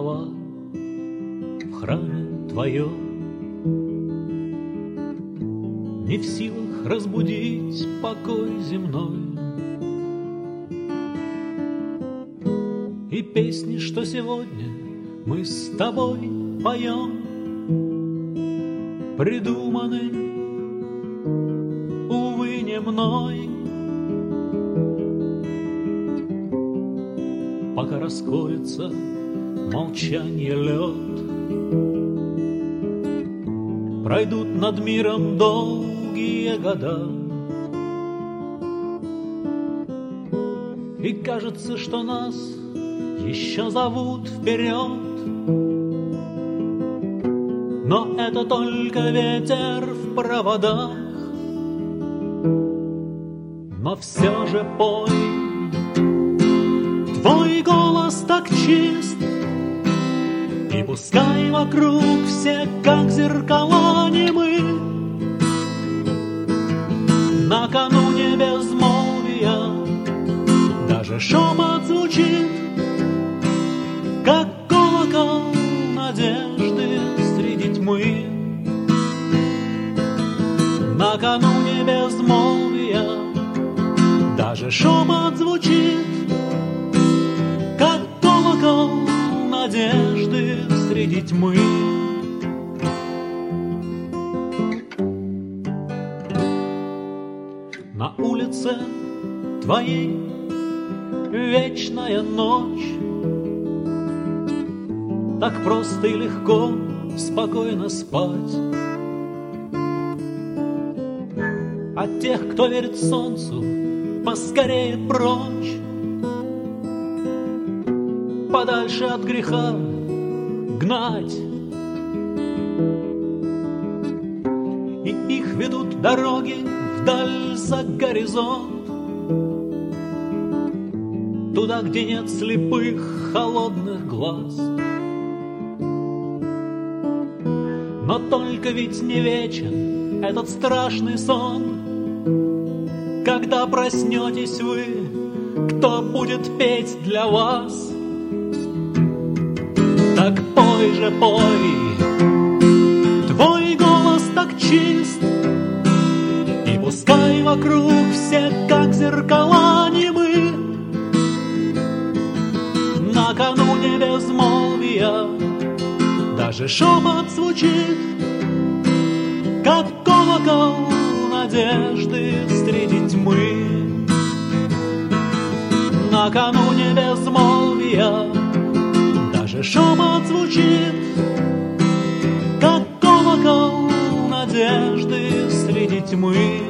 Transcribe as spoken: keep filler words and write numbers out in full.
слова в храме Твоем, не в силах разбудить покой земной. И песни, что сегодня мы с Тобой поем, придуманы, увы, не мной. Пока расколется молчанье лед, пройдут над миром долгие года, и кажется, что нас еще зовут вперед. Но это только ветер в проводах. Но все же пой, твой голос так чист, и пускай вокруг все, как зеркала, немы. Накануне безмолвия даже шепот звучит, как колокол надежды среди тьмы. Накануне безмолвия даже шепот звучит, как колокол надежды среди тьмы. На улице твоей вечная ночь, так просто и легко спокойно спать. От тех, кто верит солнцу, поскорее прочь, подальше от греха гнать. И их ведут дороги вдаль за горизонт, туда, где нет слепых холодных глаз. Но только ведь не вечен этот страшный сон. Когда проснетесь вы, кто будет петь для вас? Так пой же, пой, твой голос так чист, и пускай вокруг все, как зеркала, немы. Накануне безмолвия даже шепот звучит, как колокол надежды среди тьмы. Накануне безмолвия даже шепот звучит, как колокол надежды среди тьмы.